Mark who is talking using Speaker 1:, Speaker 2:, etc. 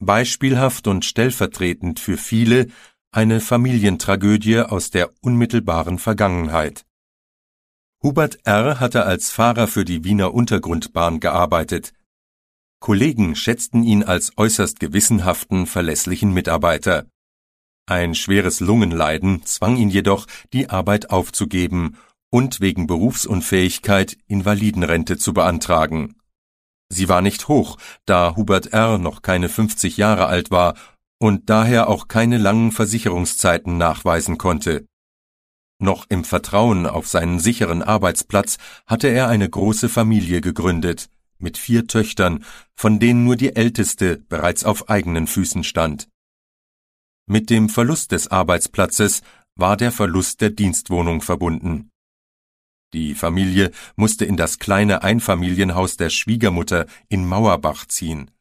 Speaker 1: beispielhaft und stellvertretend für viele eine Familientragödie aus der unmittelbaren Vergangenheit. Hubert R. hatte als Fahrer für die Wiener Untergrundbahn gearbeitet. Kollegen schätzten ihn als äußerst gewissenhaften, verlässlichen Mitarbeiter. Ein schweres Lungenleiden zwang ihn jedoch, die Arbeit aufzugeben und wegen Berufsunfähigkeit Invalidenrente zu beantragen. Sie war nicht hoch, da Hubert R. noch keine 50 Jahre alt war und daher auch keine langen Versicherungszeiten nachweisen konnte. Noch im Vertrauen auf seinen sicheren Arbeitsplatz hatte er eine große Familie gegründet, mit 4 Töchtern, von denen nur die älteste bereits auf eigenen Füßen stand. Mit dem Verlust des Arbeitsplatzes war der Verlust der Dienstwohnung verbunden. Die Familie musste in das kleine Einfamilienhaus der Schwiegermutter in Mauerbach ziehen.